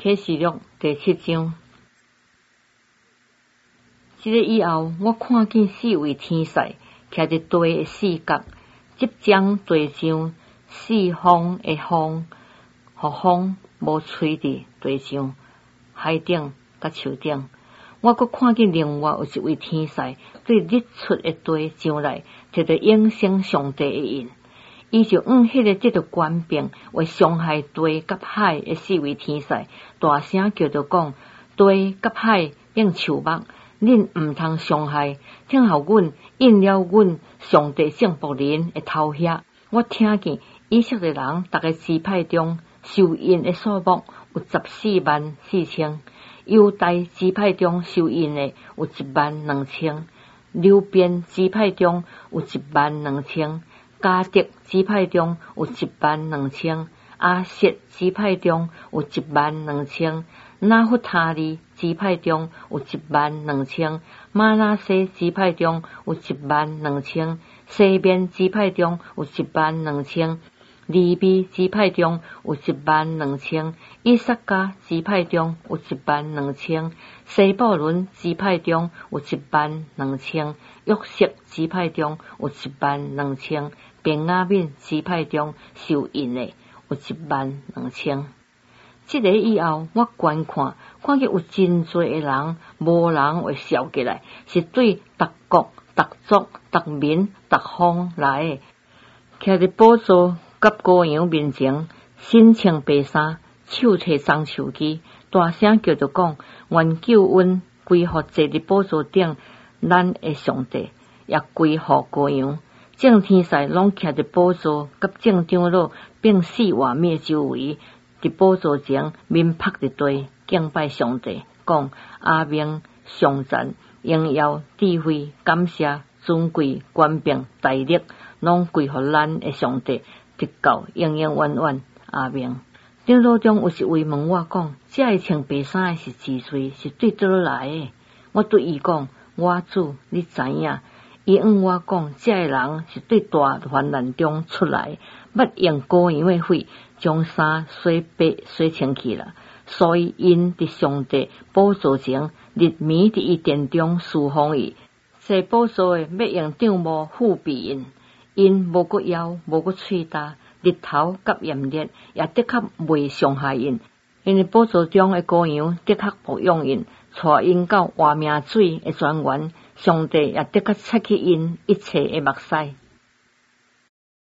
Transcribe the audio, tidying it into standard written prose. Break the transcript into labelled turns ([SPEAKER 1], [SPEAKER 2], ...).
[SPEAKER 1] 启示录第7章。这个以后，我看见4位天使徛伫地的4角，即将地上4方的风，互风无吹伫地上、海顶甲树顶。我阁看见另外有一位天使对日出的地上来，摕着永生上帝的印。伊就迄个得着权柄为伤害地甲海的4位天使，大声叫着讲：地甲海用树木，恁毋通伤害，听候阮印了阮上帝圣仆人的头遐。我听见以色列人逐个支派中受印的数目有144000，犹大支派中受印的有12000，流便支派中有12000。迦得支派中有12000，阿瑟支派中有12000，拿弗他利支派中有12000，玛拿西支派中有12000，西面支派中有12000，利未支派中有12000，以撒迦支派中有12000，西布伦支派中有12000，约瑟支派中有12000，便雅悯支派中受印的有12000。这个以后，我观看见有真多的人，无人会笑起来，是对逐国、逐族、逐民、逐方来的，徛伫宝座甲羔羊面前，身穿白衫，手提棕树枝，大声叫着讲：愿救恩归乎坐伫宝座顶咱的上帝，也归乎羔羊。众天使拢徛伫宝座甲众长老，并4活物周围，伫宝座前面趴伫地，敬拜上帝，讲：阿明、上赞、荣耀、智慧、感谢、尊贵、权柄、大力，拢归乎咱的上帝，直到永永远远。阿明。长老中有一位问我讲：这个穿白衫的是几岁？是对倒来的？我对伊讲：我主，你知影。伊我讲，这个人是对大患难中出来，捌用羔羊的血将衫洗白洗清去了，所以因伫上帝宝座前，日暝伫伊殿中侍奉伊。坐宝座的要用帐幕覆庇因，因无过枵，无过喙焦，日头甲炎热也的确袂伤害因，因为宝座中的羔羊的确牧养因，带因到活命水的泉源。上帝也的确擦去因一切的目屎。